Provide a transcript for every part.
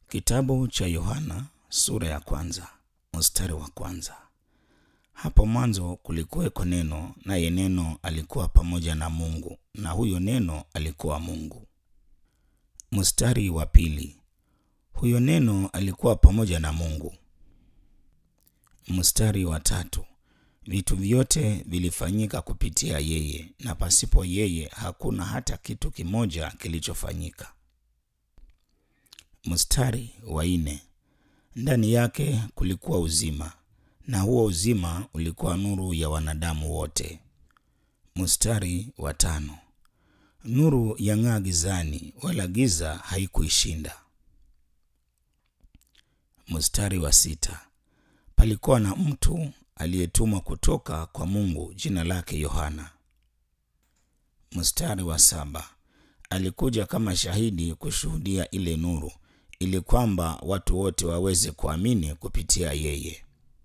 Kitabu cha Yohana sura ya kwanza, mstari wa kwanza. Hapo mwanzo kulikuweko neno, naye neno alikuwa pamoja na Mungu, na huyo neno alikuwa Mungu. Mstari wa pili. Huyo neno alikuwa pamoja na Mungu. Mstari wa tatu. Vitu vyote vilifanyika kupitia yeye, na pasipo yeye hakuna hata kitu kimoja kilichofanyika. Mstari wa nne. Ndani yake kulikuwa uzima, na huo uzima ulikuwa nuru ya wanadamu wote. Mstari wa tano. Nuru yang'aa gizani, wala giza haikuishinda. Mstari wa sita. Palikuwa na mtu aliyetumwa kutoka kwa Mungu, jina lake Yohana. Mstari wa saba. Alikuja kama shahidi kushuhudia ile nuru, ili kwamba watu wote waweze kuamini kupitia yeye.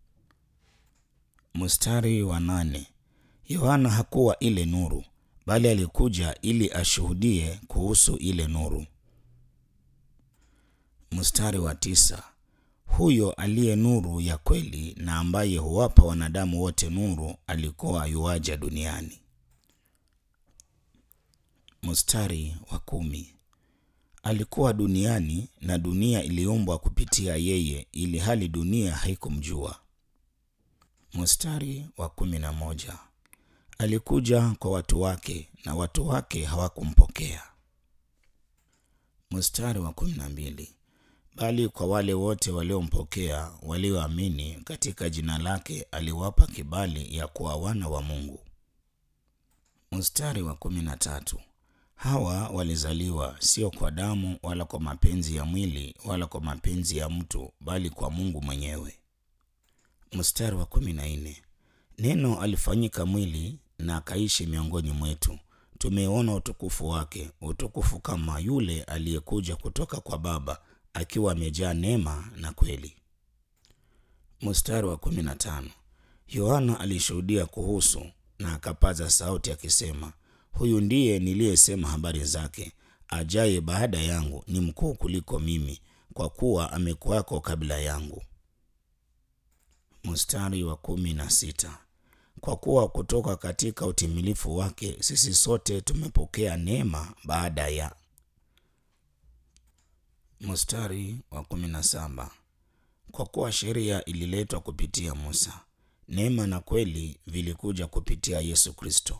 Mstari wa nane. Yohana hakuwa ile nuru, bali alikuja ili ashuhudie kuhusu ile nuru. Mstari wa tisa. Huyo aliye nuru ya kweli na ambaye huwapa wanadamu wote nuru alikuwa yuaja duniani. Mstari wa kumi. Alikuwa duniani na dunia iliumbwa kupitia yeye, ili hali dunia haikumjua. Mstari wa 11. Alikuja kwa watu wake na watu wake hawakumpokea. Mstari wa 12. Bali kwa wale wote waliompokea, walioamini katika jina lake, aliwapa kibali ya kuwa wana wa Mungu. Mstari wa 13. Hawa walizaliwa sio kwa damu wala kwa mapenzi ya mwili wala kwa mapenzi ya mtu, bali kwa Mungu mwenyewe. Mstari wa 14. Neno alifanyika mwili na akaishi miongoni mwetu. Tumeona utukufu wake, utukufu kama yule aliyekuja kutoka kwa Baba, akiwa amejaa neema na kweli. Mstari wa 15. Yohana alishuhudia kuhusu na akapaza sauti akisema, huyu ndiye niliyesema habari zake, ajaye baada yangu ni mkuu kuliko mimi, kwa kuwa amekuwako kabla yangu. Mstari wa 16. Kwa kuwa kutoka katika utimilifu wake sisi sote tumepokea neema baada ya. Mstari wa 17. Kwa kuwa sheria ililetwa kupitia Musa, neema na kweli vilikuja kupitia Yesu Kristo.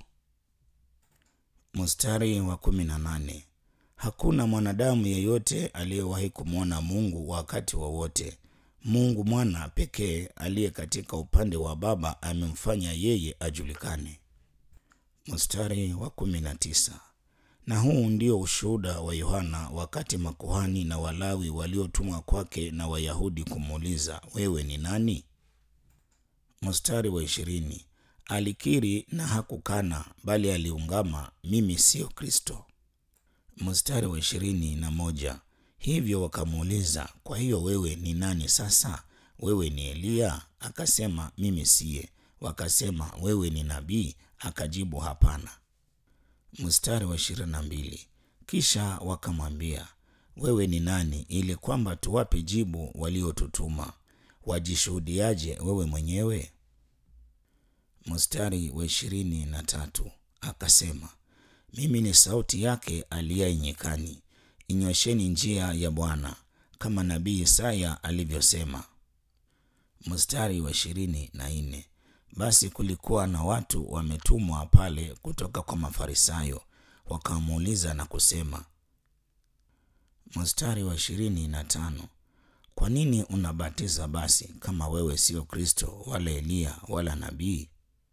Mstari wa 18. Hakuna mwanadamu yeyote aliyewahi kumwona Mungu wakati wowote. Mungu mwana pekee aliye katika upande wa Baba amemfanya yeye ajulikane. Mstari wa 19. Na huu ndio ushuhuda wa Yohana wakati makuhani na Walawi waliotumwa kwake na Wayahudi kumuuliza, wewe ni nani? Mstari wa 20. Alikiri na hakukana, bali aliungama, mimi sio Kristo. Mstari wa 21. Hivyo wakamuuliza, kwa hiyo wewe ni nani sasa? Wewe ni Eliya? Akasema, mimi siye. Wakasema, wewe ni nabii? Akajibu, hapana. Mstari wa 22. Kisha wakamwambia, wewe ni nani, ili kwamba tuwape jibu waliotutuma? Wajishuhudiaje wewe mwenyewe? Mstari wa 23. Akasema, mimi ni sauti yake aliye nyikani, inyosheni njia ya Bwana, kama nabii Isaya alivyosema. Mstari wa 24. Basi kulikuwa na watu wametumwa pale kutoka kwa Mafarisayo, wakamuuliza na kusema. Mstari wa 25. Kwa nini unabatiza basi kama wewe sio Kristo wala Eliya wala nabii?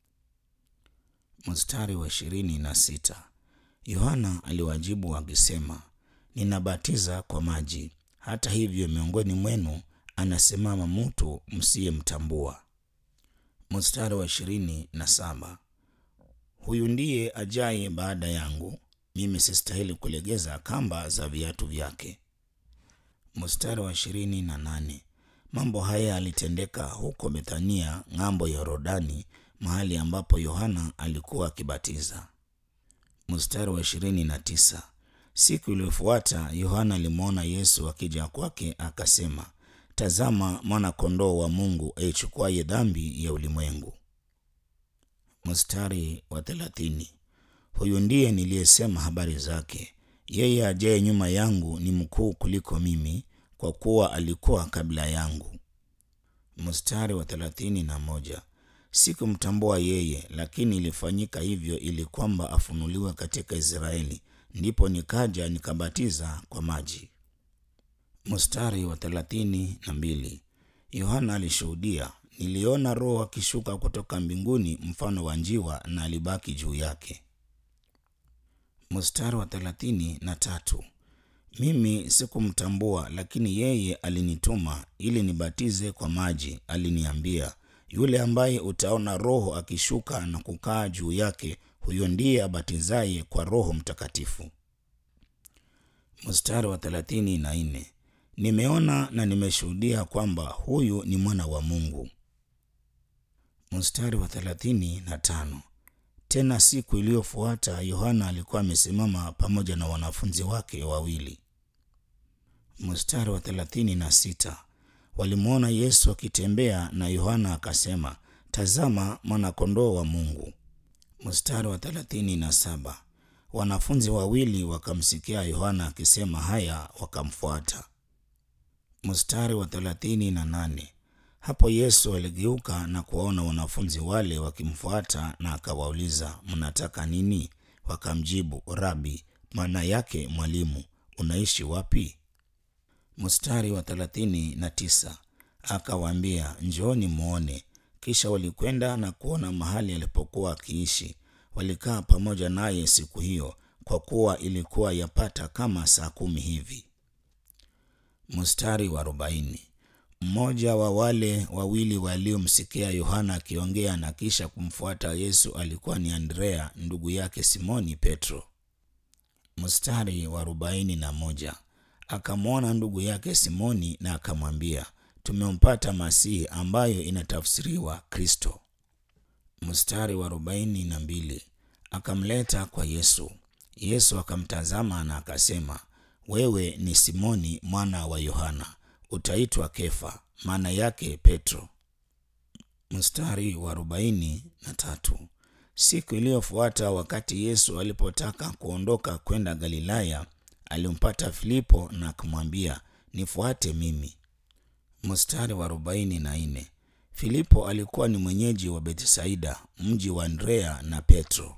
Mstari wa 26. Yohana aliwajibu akisema, ninabatiza kwa maji, hata hivyo miongoni mwenu anasimama mtu msiyemtambua. Mstari wa 27. Huyu ndiye ajaye baada yangu, mimi sistahili kulegeza kamba za viatu vyake. Mstari wa 28. Mambo haya yalitendeka huko Bethania, ng'ambo ya Yordani, mahali ambapo Yohana alikuwa akibatiza. Mstari wa 29. Siku iliyofuata Yohana alimwona Yesu akija kwake, akasema, tazama mwana kondoo wa Mungu aichukuaye dhambi ya ulimwengu. Mstari wa 30. Huyu ndiye niliyesema habari zake, yeye ajaye nyuma yangu ni mkuu kuliko mimi, kwa kuwa alikuwa kabla yangu. Mstari wa 31. Sikumtambua yeye, lakini ilifanyika hivyo ili kwamba afunuliwe katika Israeli, ndipo nikaja nikabatiza kwa maji. Mstari wa 32. Yohana alishuhudia, niliona Roho akishuka kutoka mbinguni mfano wa njiwa, na alibaki juu yake. Mstari wa 33. Mimi sikumtambua, lakini yeye alinituma ili nibatize kwa maji. Aliniambia, yule ambaye utaona Roho akishuka na kukaa juu yake, huyo ndiye abatizaye kwa Roho Mtakatifu. Mstari wa 34. Nimeona na nimeshuhudia kwamba huyu ni mwana wa Mungu. Mstari wa 35. Tena siku iliyofuata Yohana alikuwa amesimama pamoja na wanafunzi wake wawili. Mstari wa 36. Walimwona Yesu akitembea, na Yohana akasema, tazama mwana kondoo wa Mungu. Mstari wa 37. Wanafunzi wawili wakamsikia Yohana akisema haya, wakamfuata. Mstari wa 38. Hapo Yesu aligeuka na kuwaona wanafunzi wale wakimfuata, na akawauliza, mnataka nini? Wakamjibu, Rabi, maana yake mwalimu, unaishi wapi? Mstari wa 39. Akawaambia, njooni muone. Kisha walikwenda na kuona mahali alipokuwa akiishi. Walikaa pamoja naye siku hiyo, kwa kuwa ilikuwa yapata kama saa 10 hivi. Mstari wa 40. Mmoja wa wale wawili waliomsikia Yohana akiongea na kisha kumfuata Yesu alikuwa ni Andrea, ndugu yake Simoni Petro. Mstari wa 41. Akamwona ndugu yake Simoni na akamwambia, tumempata Masihi, ambayo inatafsiriwa Kristo. Mstari wa 42. Akamleta kwa Yesu. Yesu akamtazama na akasema, wewe ni Simoni mwana wa Yohana, utaitwa Kefa, maana yake Petro. Mstari wa 43. Siku iliyofuata, wakati Yesu alipotaka kuondoka kwenda Galilaya, alimpata Filipo na akamwambia, nifuate mimi. Mstari wa 44. Filipo alikuwa ni mwenyeji wa Bethsaida, mji wa Andrea na Petro.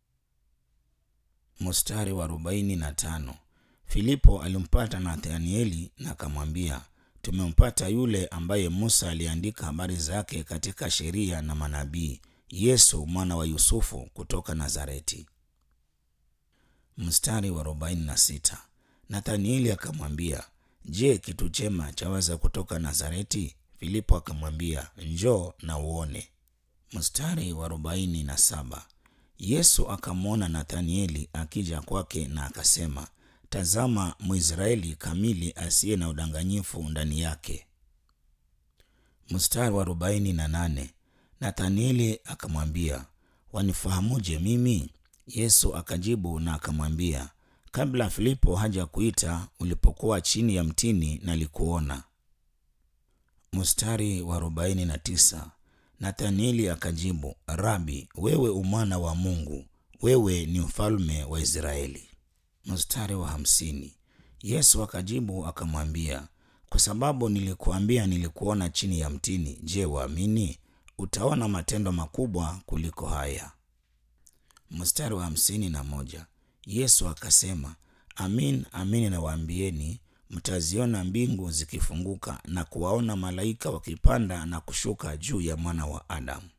Mstari wa 45. Filipo alimpata Nathanieli na akamwambia, tumempata yule ambaye Musa aliandika habari zake katika sheria na manabii, Yesu mwana wa Yusufu kutoka Nazareti. Mstari wa 46. Nathanieli akamwambia, je, kitu chema chaweza kutoka Nazareti? Filipo akamwambia, njoo na uone. Mstari wa 47. Yesu akamwona Nathanieli akija kwake na akasema, tazama Mwisraeli kamili, asiye na udanganyifu ndani yake. Mstari wa 48. Nathanieli akamwambia, wanifahamuje mimi? Yesu akajibu na akamwambia, kabla Filipo haja kuita, ulipokuwa chini ya mtini nalikuona. Mstari wa 49. Nathanieli akajibu, Rabi, wewe umwana wa Mungu, wewe ni mfalme wa Israeli. Mstari wa 50. Yesu akajibu akamwambia, kwa sababu nilikuambia nilikuona chini ya mtini, je, waamini? Utaona matendo makubwa kuliko haya. Mstari wa 51. Yesu akasema, amin, amin nawaambieni, mtaziona mbingu zikifunguka na kuwaona malaika wakipanda na kushuka juu ya mwana wa Adamu.